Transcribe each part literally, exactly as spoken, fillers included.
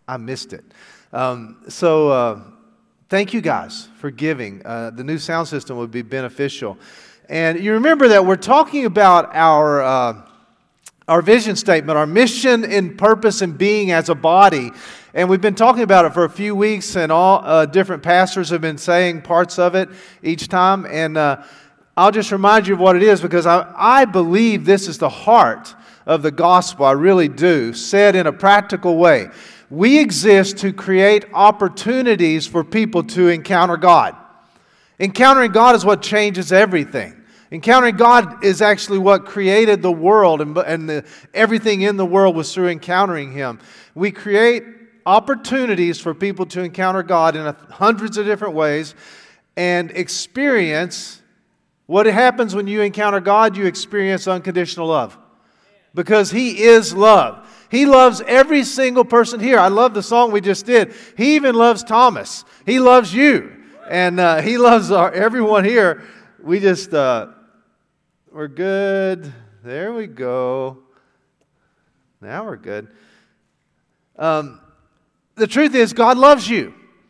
I missed it. Um, so uh, thank you guys for giving. Uh, the new sound system would be beneficial. And you remember that we're talking about our uh, our vision statement, our mission and purpose and being as a body. And we've been talking about it for a few weeks, and all uh, different pastors have been saying parts of it each time. And uh, I'll just remind you of what it is, because I, I believe this is the heart of the gospel. I really do, said in a practical way. We exist to create opportunities for people to encounter God. Encountering God is what changes everything. Encountering God is actually what created the world, and, and the, everything in the world was through encountering Him. We create opportunities for people to encounter God in a, hundreds of different ways and experience what happens when you encounter God. You experience unconditional love, because He is love. He loves every single person here. I love the song we just did. He even loves Thomas. He loves you. And uh, He loves our, everyone here. We just, uh, we're good. There we go. Now we're good. Um, the truth is, God loves you.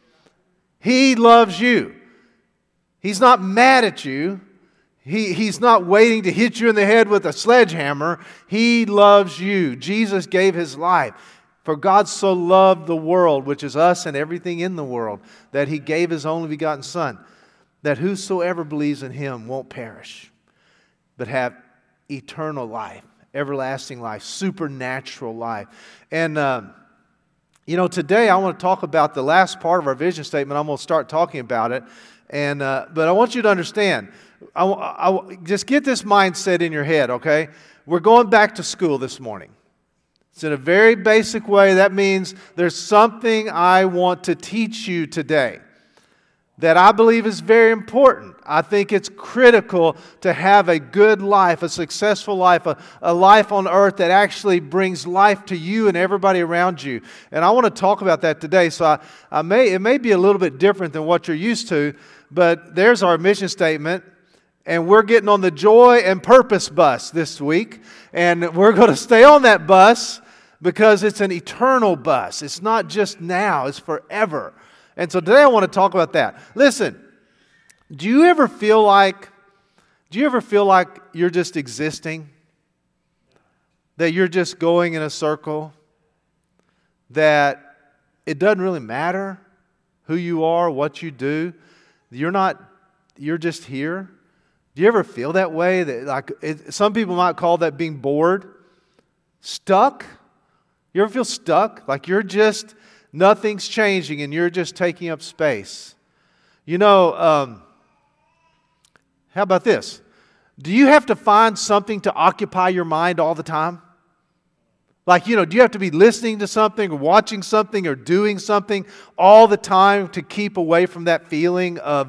He loves you. He's not mad at you. He, he's not waiting to hit you in the head with a sledgehammer. He loves you. Jesus gave His life. For God so loved the world, which is us and everything in the world, that He gave His only begotten Son, that whosoever believes in Him won't perish, but have eternal life, everlasting life, supernatural life. And, um, you know, today I want to talk about the last part of our vision statement. I'm going to start talking about it. And uh, but I want you to understand, I, I, just get this mindset in your head, okay? We're going back to school this morning. It's in a very basic way. That means there's something I want to teach you today that I believe is very important. I think it's critical to have a good life, a successful life, a, a life on earth that actually brings life to you and everybody around you. And I want to talk about that today. So I, I may it may be a little bit different than what you're used to, but there's our mission statement. And we're getting on the joy and purpose bus this week. And we're going to stay on that bus because it's an eternal bus. It's not just now, it's forever. And so today I want to talk about that. Listen, do you ever feel like, do you ever feel like you're just existing? That you're just going in a circle? That it doesn't really matter who you are, what you do? You're not, you're just here? Do you ever feel that way? That like it, some people might call that being bored, stuck. You ever feel stuck? Like you're just, nothing's changing and you're just taking up space. You know, um, how about this? Do you have to find something to occupy your mind all the time? Like, you know, do you have to be listening to something or watching something or doing something all the time to keep away from that feeling of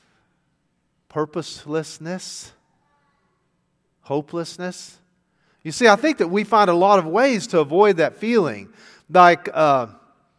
purposelessness, hopelessness? You see, I think that we find a lot of ways to avoid that feeling. Like, uh,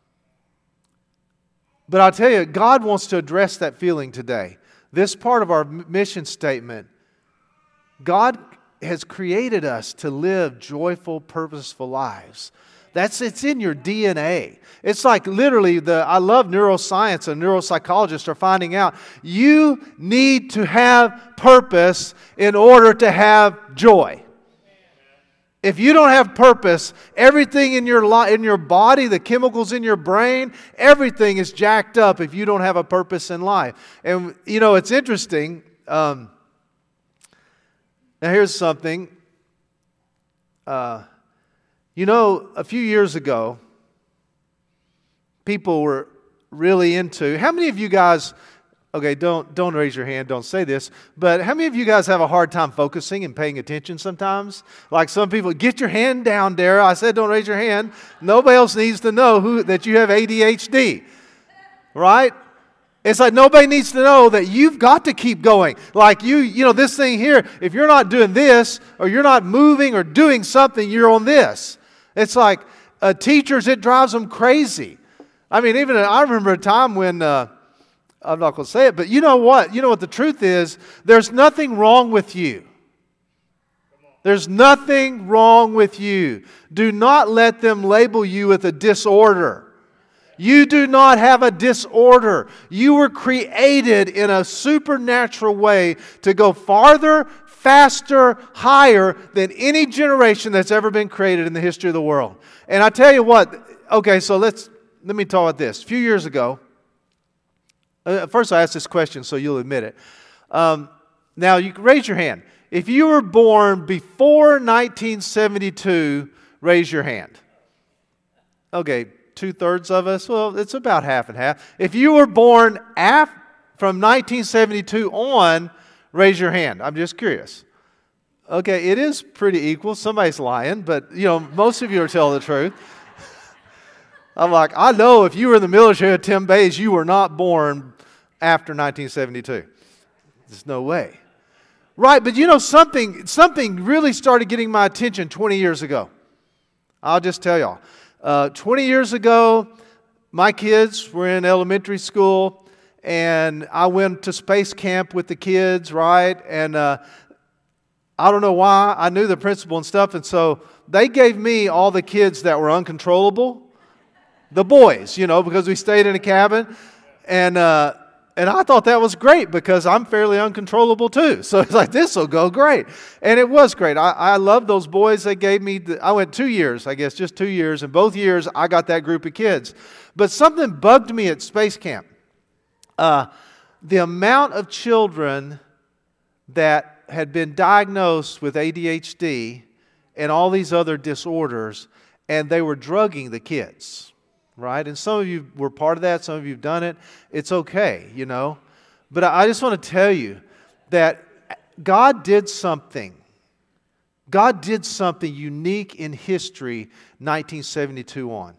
but I'll tell you, God wants to address that feeling today. This part of our mission statement, God has created us to live joyful, purposeful lives. That's it's in your D N A. It's like literally the I love neuroscience and neuropsychologists are finding out you need to have purpose in order to have joy. If you don't have purpose, everything in your li- in your body, the chemicals in your brain, everything is jacked up if you don't have a purpose in life. And you know, it's interesting. Um, now here's something. Uh, you know, a few years ago, people were really into. How many of you guys? Okay, don't don't raise your hand, don't say this, but how many of you guys have a hard time focusing and paying attention sometimes? Like some people, get your hand down, Dara. I said don't raise your hand. Nobody else needs to know who that you have A D H D, right? It's like nobody needs to know that you've got to keep going. Like you, you know, this thing here, if you're not doing this, or you're not moving or doing something, you're on this. It's like uh, teachers, it drives them crazy. I mean, even I remember a time when... Uh, I'm not going to say it, but you know what? You know what the truth is? There's nothing wrong with you. There's nothing wrong with you. Do not let them label you with a disorder. You do not have a disorder. You were created in a supernatural way to go farther, faster, higher than any generation that's ever been created in the history of the world. And I tell you what, okay, so let's let me talk about this. A few years ago, uh, first I asked this question, so you'll admit it. Um, now, you can raise your hand. If you were born before nineteen seventy-two, raise your hand. Okay, two-thirds of us? Well, it's about half and half. If you were born af- from nineteen seventy-two on, raise your hand. I'm just curious. Okay, it is pretty equal. Somebody's lying, but, you know, most of you are telling the truth. I'm like, I know if you were in the military at Tim Bays, you were not born after nineteen seventy-two. There's no way. Right, but you know, something something really started getting my attention twenty years ago. I'll just tell y'all. Uh, twenty years ago, my kids were in elementary school, and I went to space camp with the kids, right? And uh, I don't know why. I knew the principal and stuff, and so they gave me all the kids that were uncontrollable. The boys, you know, because we stayed in a cabin. And uh, and I thought that was great because I'm fairly uncontrollable too. So it's like, this will go great. And it was great. I, I love those boys. They gave me, the, I went two years, I guess, just two years. And both years, I got that group of kids. But something bugged me at space camp. Uh, the amount of children that had been diagnosed with A D H D and all these other disorders, and they were drugging the kids. Right? And some of you were part of that. Some of you have done it. It's okay, you know. But I just want to tell you that God did something. God did something unique in history nineteen seventy-two on.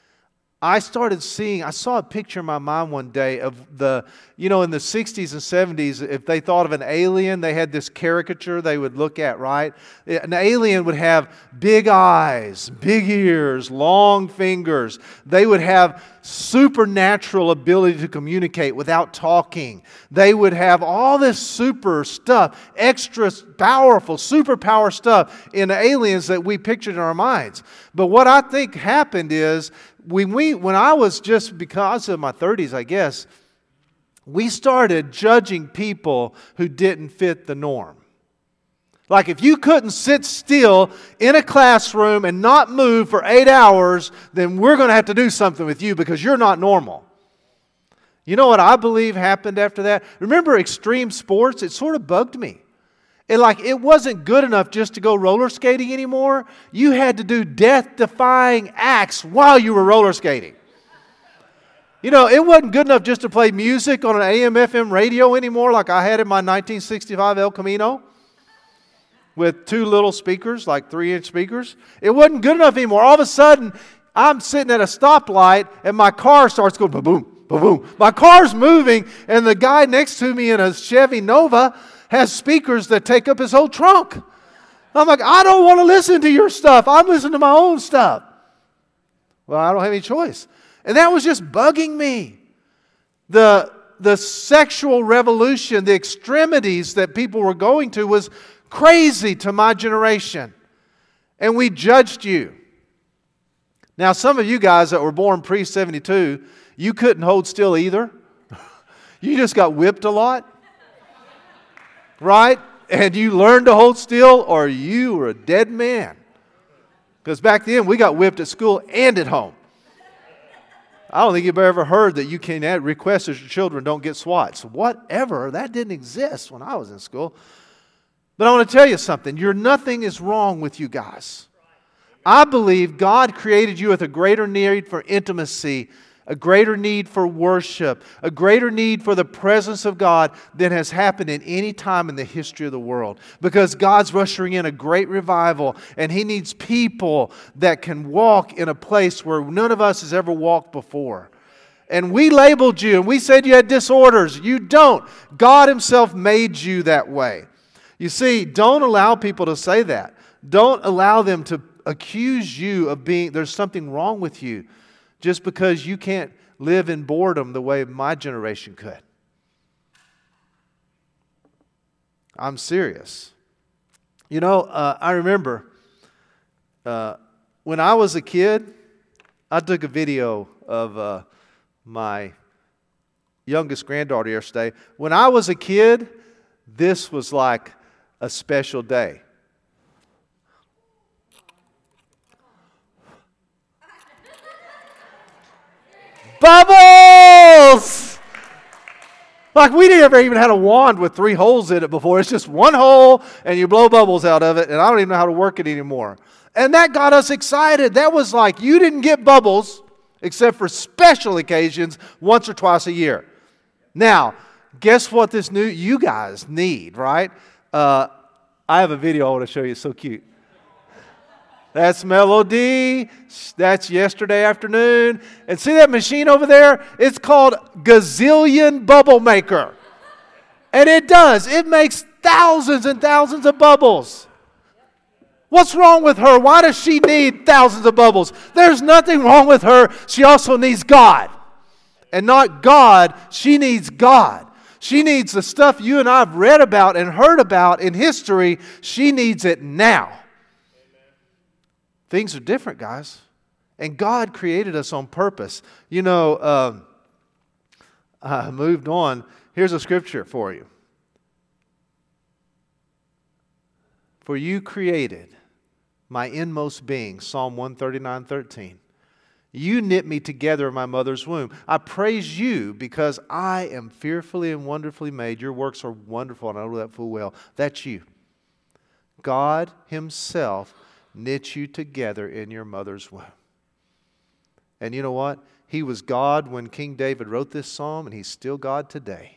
I started seeing, I saw a picture in my mind one day of the, you know, in the sixties and seventies, if they thought of an alien, they had this caricature they would look at, right? An alien would have big eyes, big ears, long fingers. They would have supernatural ability to communicate without talking. They would have all this super stuff, extra powerful, superpower stuff in aliens that we pictured in our minds. But what I think happened is, When we, when I was just, because of my thirties, I guess, we started judging people who didn't fit the norm. Like if you couldn't sit still in a classroom and not move for eight hours, then we're going to have to do something with you because you're not normal. You know what I believe happened after that? Remember extreme sports? It sort of bugged me. And like it wasn't good enough just to go roller skating anymore. You had to do death-defying acts while you were roller skating. You know, it wasn't good enough just to play music on an A M F M radio anymore like I had in my nineteen sixty-five El Camino with two little speakers, like three-inch speakers. It wasn't good enough anymore. All of a sudden, I'm sitting at a stoplight and my car starts going ba-boom, ba-boom. My car's moving and the guy next to me in a Chevy Nova has speakers that take up his whole trunk. I'm like, I don't want to listen to your stuff. I'm listening to my own stuff. Well, I don't have any choice. And that was just bugging me. The, the sexual revolution, the extremities that people were going to was crazy to my generation. And we judged you. Now, some of you guys that were born pre seventy-two, you couldn't hold still either. You just got whipped a lot. Right? And you learned to hold still or you were a dead man. Because back then we got whipped at school and at home. I don't think you've ever heard that you can request that your children don't get swats. Whatever. That didn't exist when I was in school. But I want to tell you something. You're, nothing is wrong with you guys. I believe God created you with a greater need for intimacy, a greater need for worship, a greater need for the presence of God than has happened in any time in the history of the world. Because God's ushering in a great revival and He needs people that can walk in a place where none of us has ever walked before. And we labeled you and we said you had disorders. You don't. God Himself made you that way. You see, don't allow people to say that. Don't allow them to accuse you of being, there's something wrong with you. Just because you can't live in boredom the way my generation could. I'm serious. You know, uh, I remember uh, when I was a kid, I took a video of uh, my youngest granddaughter yesterday. When I was a kid, this was like a special day. Bubbles! Like we never even had a wand with three holes in it before. It's just one hole and you blow bubbles out of it, and I don't even know how to work it anymore. And that got us excited. That was like you didn't get bubbles except for special occasions once or twice a year. Now, guess what this new you guys need, right? Uh, I have a video I want to show you. It's so cute. That's Melody. That's yesterday afternoon. And see that machine over there? It's called Gazillion Bubble Maker. And it does. It makes thousands and thousands of bubbles. What's wrong with her? Why does she need thousands of bubbles? There's nothing wrong with her. She also needs God. And not God, she needs God. She needs the stuff you and I have read about and heard about in history. She needs it now. Things are different, guys. And God created us on purpose. You know, um, I moved on. Here's a scripture for you. For you created my inmost being, Psalm one thirty-nine, thirteen. You knit me together in my mother's womb. I praise you because I am fearfully and wonderfully made. Your works are wonderful, and I know that full well. That's you. God Himself knit you together in your mother's womb. And you know what? He was God when King David wrote this psalm, and He's still God today.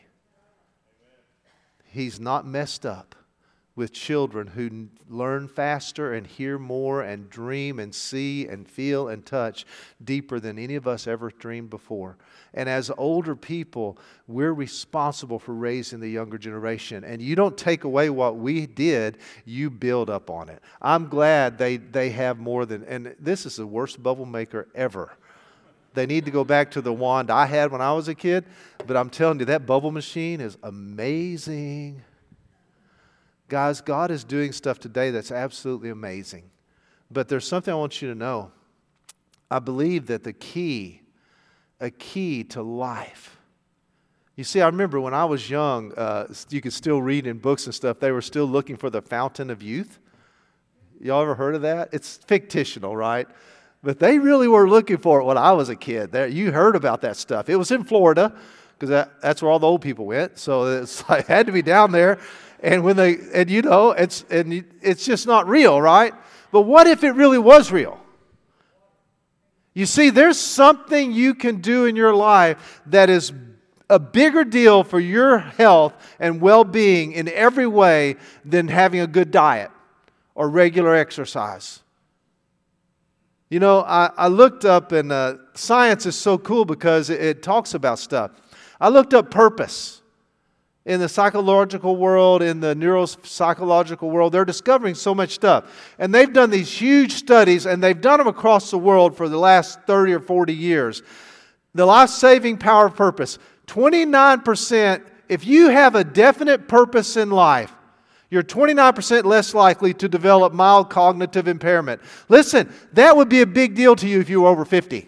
He's not messed up with children who learn faster and hear more and dream and see and feel and touch deeper than any of us ever dreamed before. And as older people, we're responsible for raising the younger generation. And you don't take away what we did, you build up on it. I'm glad they, they have more than, and this is the worst bubble maker ever. They need to go back to the wand I had when I was a kid. But I'm telling you, that bubble machine is amazing. Guys, God is doing stuff today that's absolutely amazing. But there's something I want you to know. I believe that the key, a key to life. You see, I remember when I was young, uh, you could still read in books and stuff, they were still looking for the fountain of youth. Y'all ever heard of that? It's fictional, right? But they really were looking for it when I was a kid. There, you heard about that stuff. It was in Florida, because that, that's where all the old people went. So it's like, it had to be down there. And when they, and you know, it's and it's just not real, right? But what if it really was real? You see, there's something you can do in your life that is a bigger deal for your health and well-being in every way than having a good diet or regular exercise. You know, I, I looked up, and uh, science is so cool because it, it talks about stuff. I looked up purpose. In the psychological world, in the neuropsychological world, they're discovering so much stuff. And they've done these huge studies, and they've done them across the world for the last thirty or forty years. The life-saving power of purpose. twenty-nine percent, if you have a definite purpose in life, you're twenty-nine percent less likely to develop mild cognitive impairment. Listen, that would be a big deal to you if you were over fifty.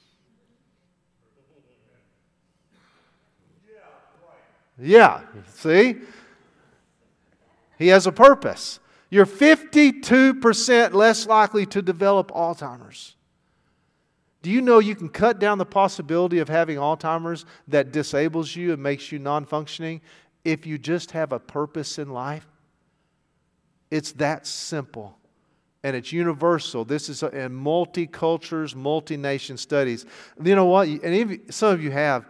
Yeah, see? He has a purpose. You're fifty-two percent less likely to develop Alzheimer's. Do you know you can cut down the possibility of having Alzheimer's that disables you and makes you non-functioning if you just have a purpose in life? It's that simple. And it's universal. This is in multi-cultures, multi-nation studies. You know what? And even, some of you have...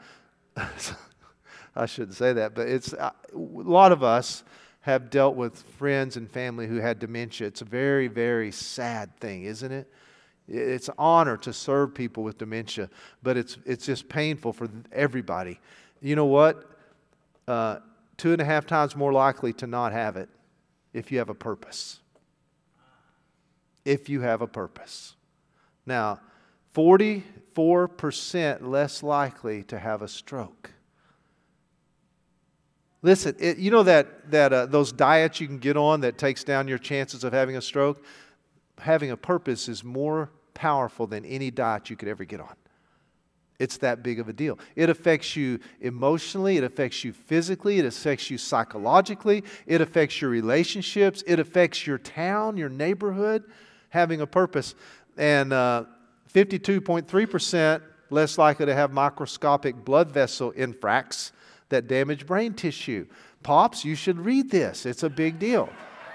I shouldn't say that, but it's a lot of us have dealt with friends and family who had dementia. It's a very, very sad thing, isn't it? It's an honor to serve people with dementia, but it's it's just painful for everybody. You know what? Uh, two and a half times more likely to not have it if you have a purpose. If you have a purpose. Now, forty-four percent less likely to have a stroke. Listen, it, you know that, that uh, those diets you can get on that takes down your chances of having a stroke? Having a purpose is more powerful than any diet you could ever get on. It's that big of a deal. It affects you emotionally. It affects you physically. It affects you psychologically. It affects your relationships. It affects your town, your neighborhood, having a purpose. And uh, fifty-two point three percent less likely to have microscopic blood vessel infarcts that damage brain tissue. Pops, you should read this. It's a big deal.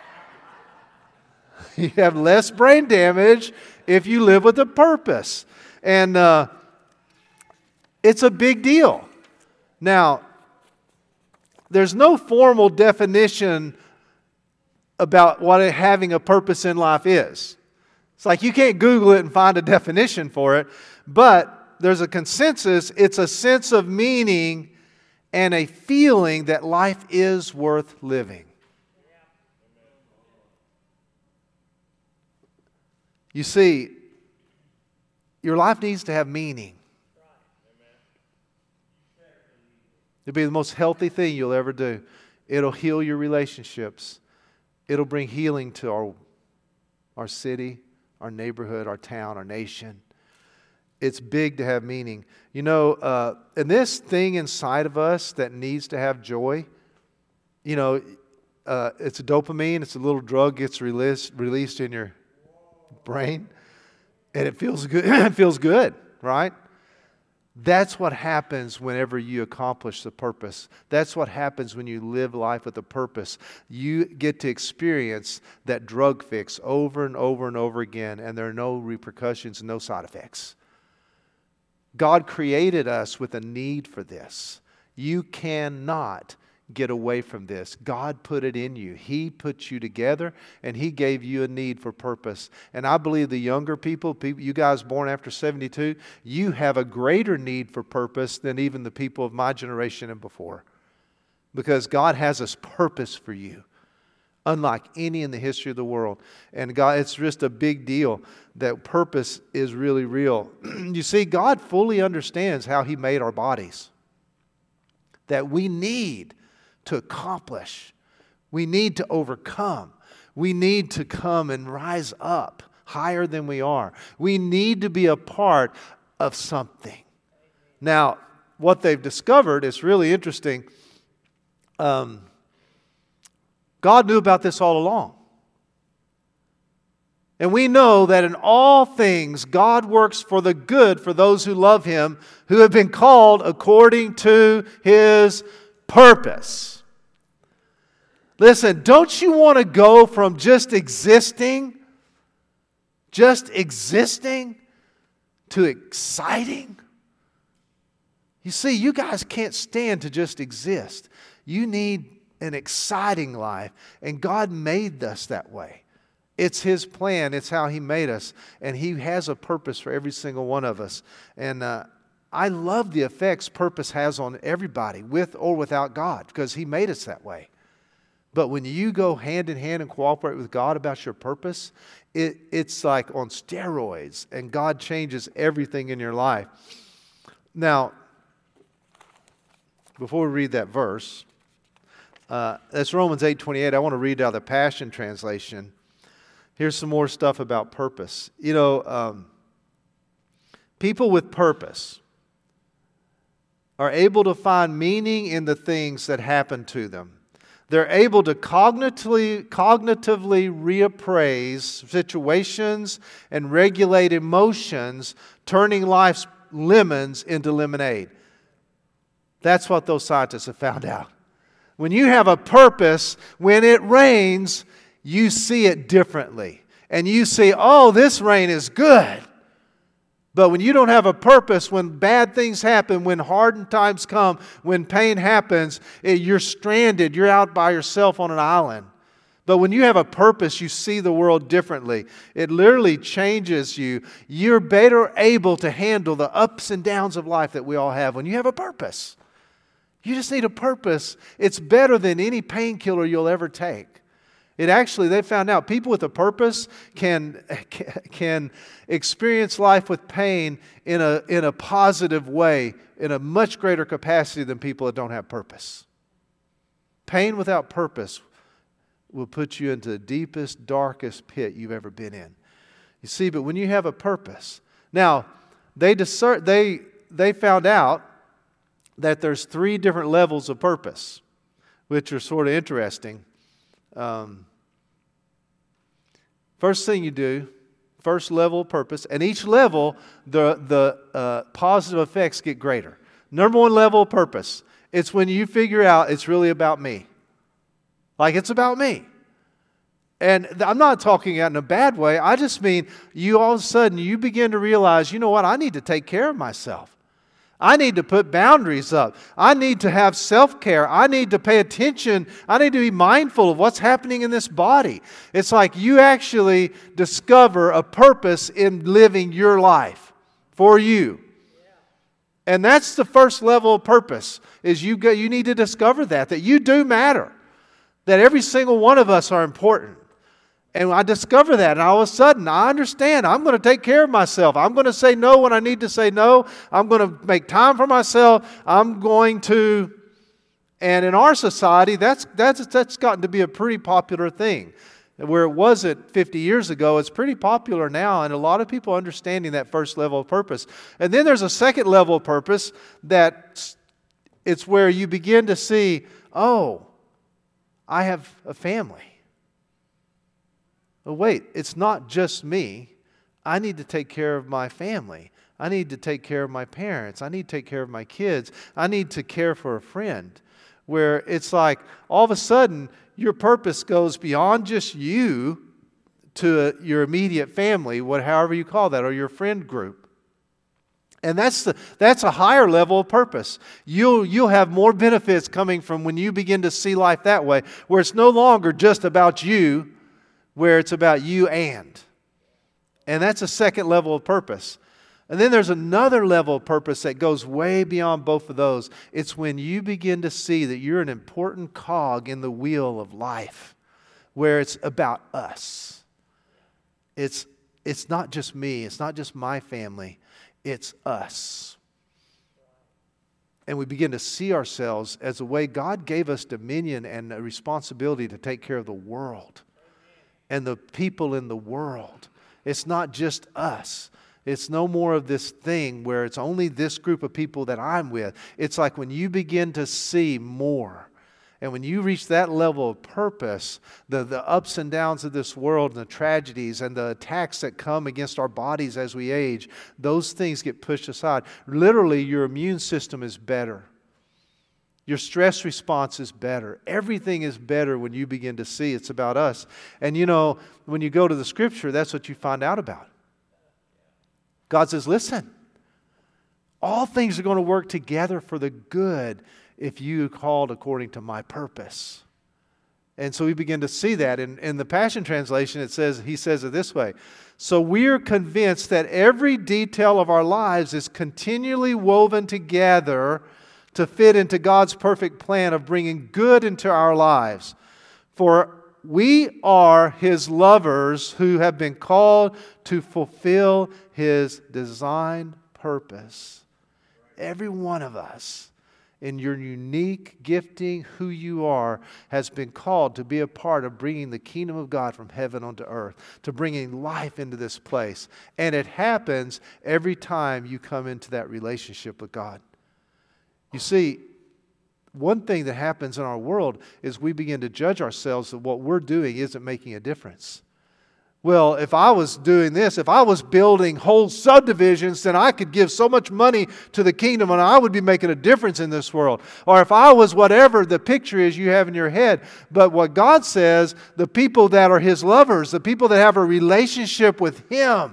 You have less brain damage if you live with a purpose. And uh, it's a big deal. Now, there's no formal definition about what having a purpose in life is. It's like you can't Google it and find a definition for it, but there's a consensus. It's a sense of meaning and a feeling that life is worth living. You see, your life needs to have meaning. It'll be the most healthy thing you'll ever do. It'll heal your relationships. It'll bring healing to our, our city, our neighborhood, our town, our nation. It's big to have meaning. You know, uh, and this thing inside of us that needs to have joy, you know, uh, it's a dopamine. It's a little drug gets released, released in your brain. And it feels good. It feels good, right? That's what happens whenever you accomplish the purpose. That's what happens when you live life with a purpose. You get to experience that drug fix over and over and over again, and there are no repercussions and no side effects. God created us with a need for this. You cannot get away from this. God put it in you. He put you together, and He gave you a need for purpose. And I believe the younger people, people, you guys born after seventy-two, you have a greater need for purpose than even the people of my generation and before. Because God has a purpose for you, unlike any in the history of the world. And God, it's just a big deal that purpose is really real. You see, God fully understands how He made our bodies. That we need to accomplish. We need to overcome. We need to come and rise up higher than we are. We need to be a part of something. Now, what they've discovered is really interesting. Um, God knew about this all along. And we know that in all things, God works for the good for those who love Him, who have been called according to His purpose. Listen, don't you want to go from just existing, just existing, to exciting? You see, you guys can't stand to just exist. You need an exciting life, and God made us that way. It's His plan. It's how He made us, and He has a purpose for every single one of us. And uh, I love the effects purpose has on everybody, with or without God, because He made us that way. But when you go hand in hand and cooperate with God about your purpose, it, it's like on steroids, and God changes everything in your life. Now, before we read that verse, uh, that's Romans eight twenty-eight. I want to read out of the Passion Translation. Here's some more stuff about purpose. You know, um, people with purpose are able to find meaning in the things that happen to them. They're able to cognitively, cognitively reappraise situations and regulate emotions, turning life's lemons into lemonade. That's what those scientists have found out. When you have a purpose, when it rains, you see it differently. And you see, oh, this rain is good. But when you don't have a purpose, when bad things happen, when hard times come, when pain happens, you're stranded. You're out by yourself on an island. But when you have a purpose, you see the world differently. It literally changes you. You're better able to handle the ups and downs of life that we all have when you have a purpose. You just need a purpose. It's better than any painkiller you'll ever take. It actually, they found out people with a purpose can, can experience life with pain in a, in a positive way, in a much greater capacity than people that don't have purpose. Pain without purpose will put you into the deepest, darkest pit you've ever been in. You see, but when you have a purpose. Now, they discern, they they found out that there's three different levels of purpose, which are sort of interesting. Um, first thing you do, first level of purpose, and each level, the, the uh, positive effects get greater. Number one level of purpose, it's when you figure out it's really about me. Like it's about me. And I'm not talking in a bad way. I just mean you all of a sudden, you begin to realize, you know what, I need to take care of myself. I need to put boundaries up. I need to have self-care. I need to pay attention. I need to be mindful of what's happening in this body. It's like you actually discover a purpose in living your life for you. And that's the first level of purpose, is you go, you need to discover that, that you do matter. That every single one of us are important. And I discover that, and all of a sudden, I understand. I'm going to take care of myself. I'm going to say no when I need to say no. I'm going to make time for myself. I'm going to, and in our society, that's that's that's gotten to be a pretty popular thing. Where it wasn't fifty years ago, it's pretty popular now, and a lot of people understanding that first level of purpose. And then there's a second level of purpose that it's where you begin to see, oh, I have a family. Oh, wait, it's not just me. I need to take care of my family. I need to take care of my parents. I need to take care of my kids. I need to care for a friend. Where it's like all of a sudden your purpose goes beyond just you to uh, your immediate family, what, however you call that, or your friend group. And that's the, that's a higher level of purpose. You'll, you'll have more benefits coming from when you begin to see life that way, where it's no longer just about you, where it's about you and. And that's a second level of purpose. And then there's another level of purpose that goes way beyond both of those. It's when you begin to see that you're an important cog in the wheel of life, where it's about us. It's, it's not just me. It's not just my family. It's us. And we begin to see ourselves as a way God gave us dominion and a responsibility to take care of the world and the people in the world. It's not just us. It's no more of this thing where it's only this group of people that I'm with. It's like when you begin to see more, and when you reach that level of purpose, the, the ups and downs of this world and the tragedies and the attacks that come against our bodies as we age, those things get pushed aside. Literally, your immune system is better. Your stress response is better. Everything is better when you begin to see it's about us. And you know, when you go to the Scripture, that's what you find out about. God says, listen, all things are going to work together for the good if you are called according to my purpose. And so we begin to see that. In, in the Passion Translation, it says, he says it this way. So we're convinced that every detail of our lives is continually woven together to fit into God's perfect plan of bringing good into our lives. For we are His lovers who have been called to fulfill His designed purpose. Every one of us, in your unique gifting, who you are, has been called to be a part of bringing the kingdom of God from heaven onto earth, to bringing life into this place. And it happens every time you come into that relationship with God. You see, one thing that happens in our world is we begin to judge ourselves that what we're doing isn't making a difference. Well, if I was doing this, if I was building whole subdivisions, then I could give so much money to the kingdom and I would be making a difference in this world. Or if I was whatever the picture is you have in your head. But what God says, the people that are His lovers, the people that have a relationship with Him,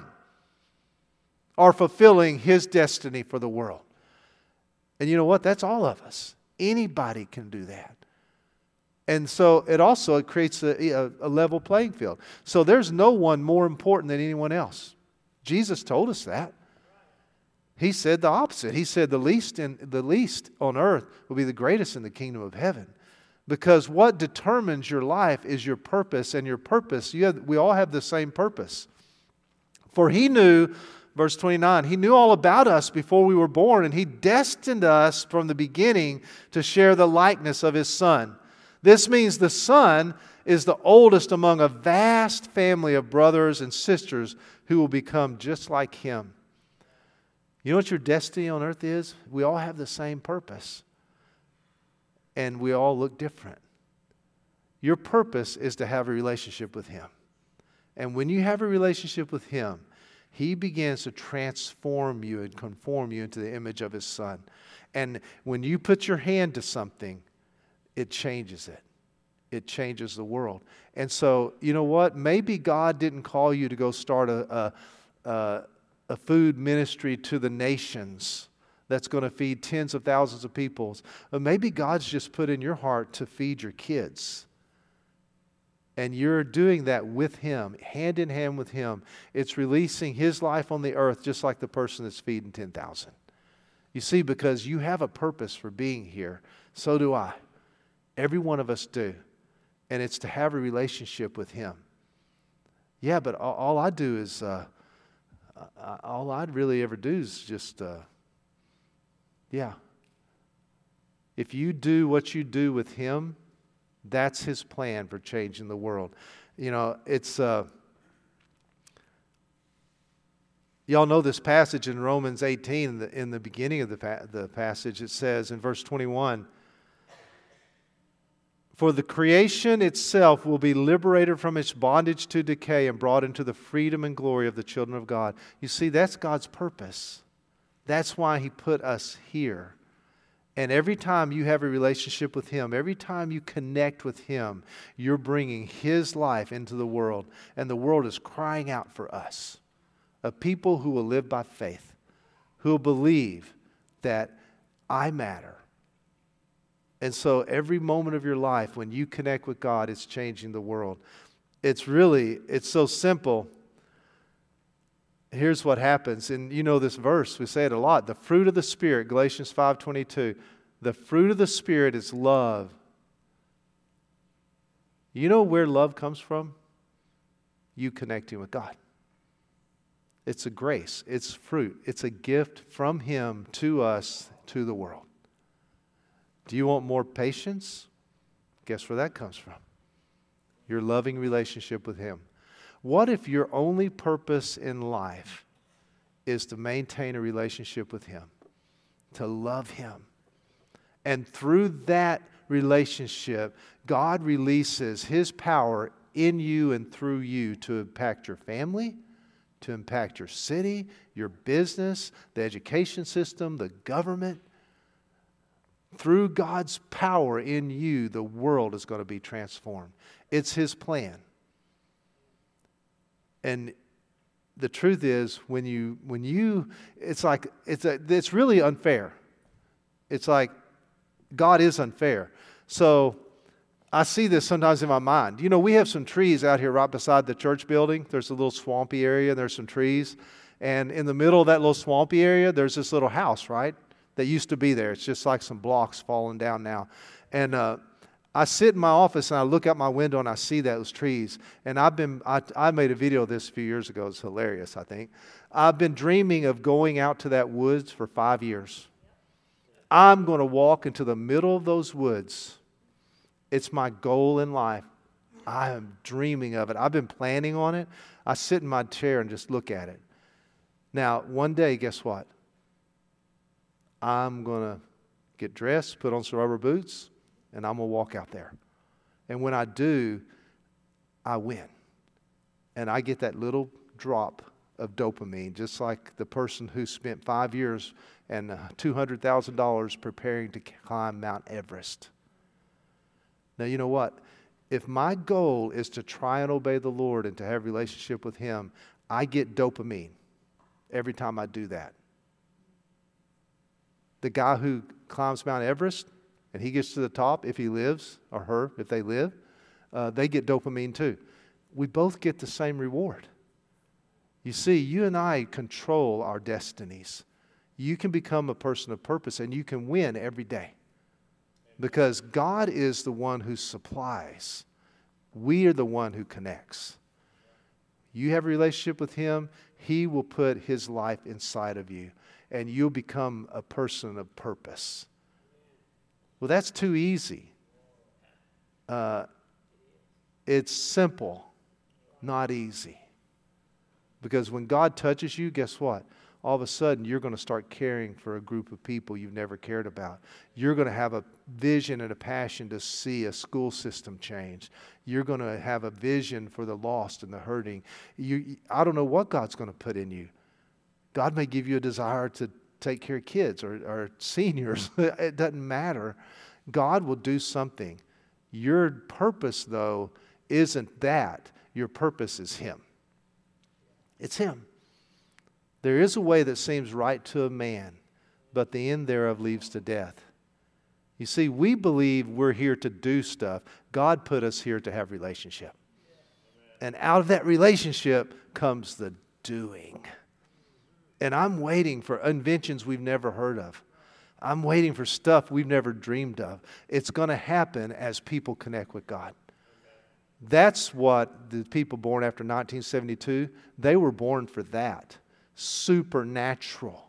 are fulfilling His destiny for the world. And you know what? That's all of us. Anybody can do that. And so it also it creates a, a, a level playing field. So there's no one more important than anyone else. Jesus told us that. He said the opposite. He said the least in the least on earth will be the greatest in the kingdom of heaven. Because what determines your life is your purpose, and your purpose, you have, we all have the same purpose. For He knew, verse twenty-nine, He knew all about us before we were born, and He destined us from the beginning to share the likeness of His Son. This means the Son is the oldest among a vast family of brothers and sisters who will become just like Him. You know what your destiny on earth is? We all have the same purpose. And we all look different. Your purpose is to have a relationship with Him. And when you have a relationship with Him, He begins to transform you and conform you into the image of His Son. And when you put your hand to something, it changes it. It changes the world. And so, you know what? Maybe God didn't call you to go start a, a, a, a food ministry to the nations that's going to feed tens of thousands of people. But maybe God's just put in your heart to feed your kids. And you're doing that with Him, hand in hand with Him. It's releasing His life on the earth just like the person that's feeding ten thousand. You see, because you have a purpose for being here. So do I. Every one of us do. And it's to have a relationship with Him. Yeah, but all, all I do is, uh, all I'd really ever do is just, uh, yeah. If you do what you do with Him, that's His plan for changing the world. You know, it's, uh, y'all know this passage in Romans eighteen, in the, in the beginning of the, pa- the passage, it says in verse twenty-one, "For the creation itself will be liberated from its bondage to decay and brought into the freedom and glory of the children of God." You see, that's God's purpose. That's why He put us here. And every time you have a relationship with Him, every time you connect with Him, you're bringing His life into the world. And the world is crying out for us, a people who will live by faith, who will believe that I matter. And so every moment of your life, when you connect with God, it's changing the world. It's really, it's so simple. Here's what happens. And you know this verse, we say it a lot. The fruit of the Spirit, Galatians five twenty-two. The fruit of the Spirit is love. You know where love comes from? You connecting with God. It's a grace. It's fruit. It's a gift from Him to us, to the world. Do you want more patience? Guess where that comes from? Your loving relationship with Him. What if your only purpose in life is to maintain a relationship with Him, to love Him? And through that relationship, God releases His power in you and through you to impact your family, to impact your city, your business, the education system, the government. Through God's power in you, the world is going to be transformed. It's His plan. And the truth is, when you, when you, it's like, it's a, it's really unfair. It's like, God is unfair. So, I see this sometimes in my mind. You know, we have some trees out here right beside the church building. There's a little swampy area, there's some trees. And in the middle of that little swampy area, there's this little house, right? That used to be there. It's just like some blocks falling down now. And, uh, I sit in my office and I look out my window and I see those trees. And I've been, I, I made a video of this a few years ago. It's hilarious, I think. I've been dreaming of going out to that woods for five years. I'm going to walk into the middle of those woods. It's my goal in life. I am dreaming of it. I've been planning on it. I sit in my chair and just look at it. Now, one day, guess what? I'm going to get dressed, put on some rubber boots, and I'm going to walk out there. And when I do, I win. And I get that little drop of dopamine, just like the person who spent five years and two hundred thousand dollars preparing to climb Mount Everest. Now, you know what? If my goal is to try and obey the Lord and to have a relationship with Him, I get dopamine every time I do that. The guy who climbs Mount Everest, and he gets to the top, if he lives, or her, if they live, uh, they get dopamine too. We both get the same reward. You see, you and I control our destinies. You can become a person of purpose, and you can win every day. Because God is the one who supplies. We are the one who connects. You have a relationship with Him, He will put His life inside of you, and you'll become a person of purpose. Well, that's too easy. Uh, it's simple, not easy. Because when God touches you, guess what? all of a sudden you're going to start caring for a group of people you've never cared about. You're going to have a vision and a passion to see a school system change. You're going to have a vision for the lost and the hurting. You, I don't know what God's going to put in you. God may give you a desire to take care of kids or, or seniors. It doesn't matter. God will do something. Your purpose, though, isn't that. Your purpose is Him. It's Him. There is a way that seems right to a man, but the end thereof leads to death. You see, we believe we're here to do stuff. God put us here to have relationship. And out of that relationship comes the doing. And I'm waiting for inventions we've never heard of. I'm waiting for stuff we've never dreamed of. It's going to happen as people connect with God. That's what the people born after nineteen seventy-two, they were born for that. Supernatural.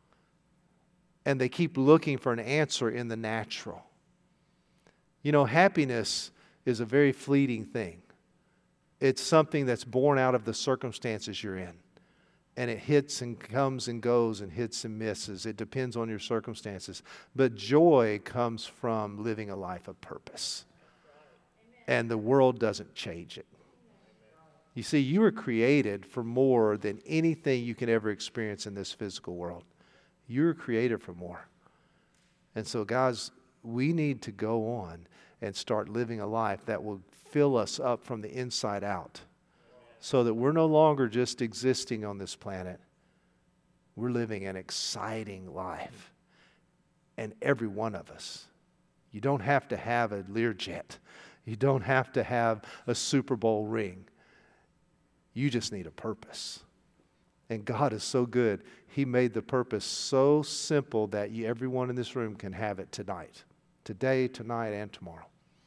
And they keep looking for an answer in the natural. You know, happiness is a very fleeting thing. It's something that's born out of the circumstances you're in. And it hits and comes and goes and hits and misses. It depends on your circumstances. But joy comes from living a life of purpose. And the world doesn't change it. You see, you were created for more than anything you can ever experience in this physical world. You were created for more. And so, guys, we need to go on and start living a life that will fill us up from the inside out. So that we're no longer just existing on this planet. We're living an exciting life. And every one of us. You don't have to have a Learjet. You don't have to have a Super Bowl ring. You just need a purpose. And God is so good. He made the purpose so simple that you, everyone in this room can have it tonight. Today, tonight, and tomorrow.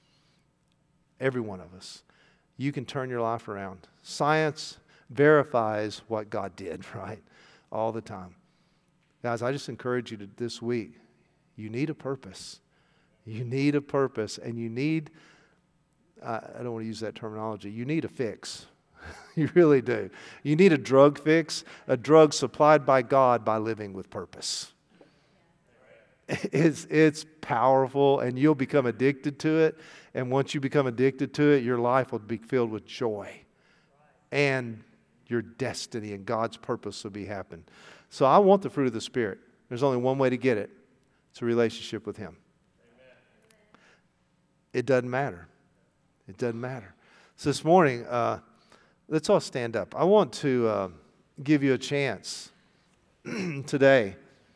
Every one of us. You can turn your life around. Science verifies what God did, right? All the time. Guys, I just encourage you to this week, you need a purpose. You need a purpose, and you need, uh, I don't want to use that terminology, you need a fix. You really do. You need a drug fix, a drug supplied by God by living with purpose. It's, it's powerful, and you'll become addicted to it. And once you become addicted to it, your life will be filled with joy. And your destiny and God's purpose will be happening. So I want the fruit of the Spirit. There's only one way to get it. It's a relationship with Him. Amen. It doesn't matter. It doesn't matter. So this morning, uh, let's all stand up. I want to uh, give you a chance today.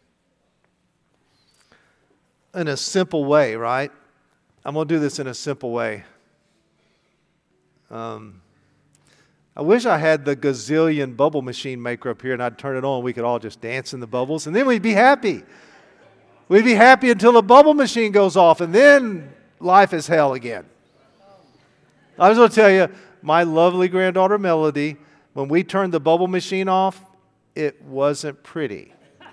In a simple way, right? I'm going to do this in a simple way. Um, I wish I had the gazillion bubble machine maker up here and I'd turn it on. We could all just dance in the bubbles and then we'd be happy. We'd be happy until the bubble machine goes off and then life is hell again. I was going to tell you, my lovely granddaughter Melody, when we turned the bubble machine off, it wasn't pretty.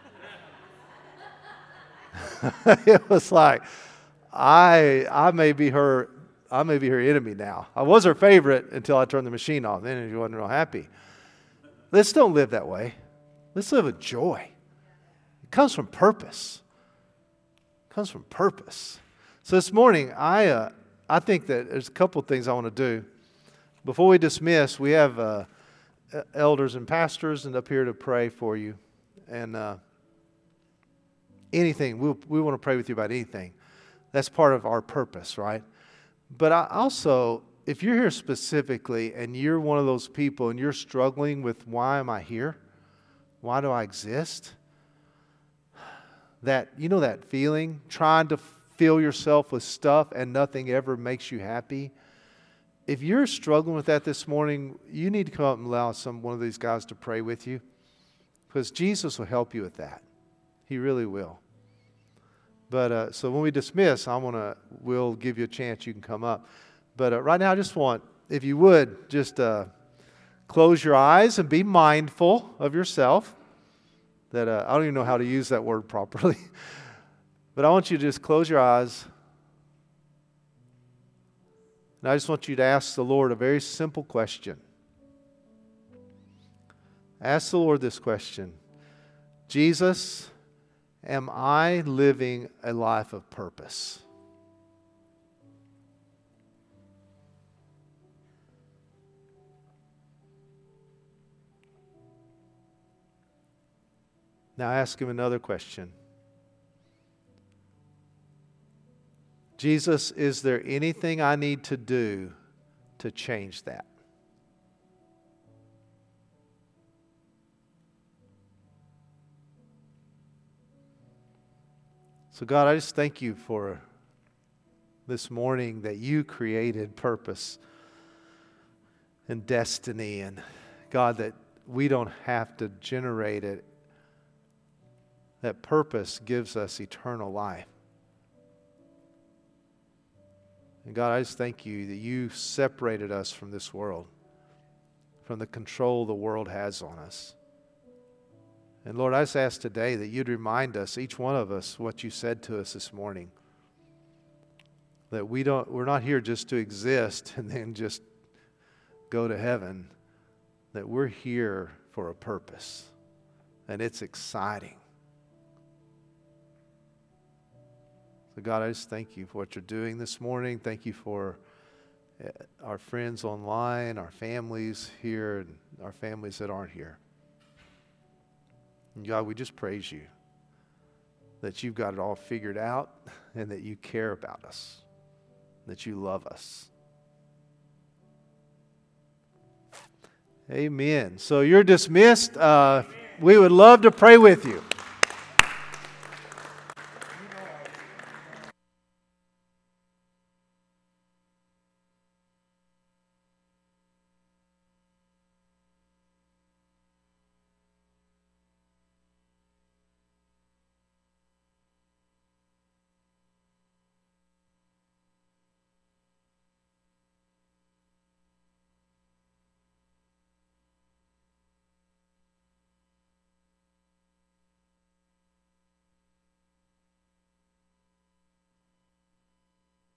It was like, I I may be her I may be her enemy now. I was her favorite until I turned the machine off. Then she wasn't real happy. Let's don't live that way. Let's live with joy. It comes from purpose. It comes from purpose. So this morning, I uh, I think that there's a couple of things I want to do. Before we dismiss, we have uh, elders and pastors and up here to pray for you. And uh, anything, we we'll, we want to pray with you about anything. That's part of our purpose, right? But I also, if you're here specifically and you're one of those people and you're struggling with why am I here? Why do I exist? That, you know that feeling, trying to fill yourself with stuff and nothing ever makes you happy? If you're struggling with that this morning, you need to come up and allow some one of these guys to pray with you. Because Jesus will help you with that. He really will. But uh, so when we dismiss, I want to, we'll give you a chance. You can come up. But uh, right now, I just want, if you would, just uh, close your eyes and be mindful of yourself. That uh, I don't even know how to use that word properly. But I want you to just close your eyes. And I just want you to ask the Lord a very simple question. Ask the Lord this question. Jesus, am I living a life of purpose? Now ask him another question. Jesus, is there anything I need to do to change that? So God, I just thank you for this morning that you created purpose and destiny, and God, that we don't have to generate it. That purpose gives us eternal life. And God, I just thank you that you separated us from this world, from the control the world has on us. And Lord, I just ask today that you'd remind us, each one of us, what you said to us this morning. That we don't, we're not here just to exist and then just go to heaven. That we're here for a purpose. And it's exciting. So God, I just thank you for what you're doing this morning. Thank you for our friends online, our families here, and our families that aren't here. And God, we just praise you that you've got it all figured out and that you care about us, that you love us. Amen. So you're dismissed. Uh, we would love to pray with you.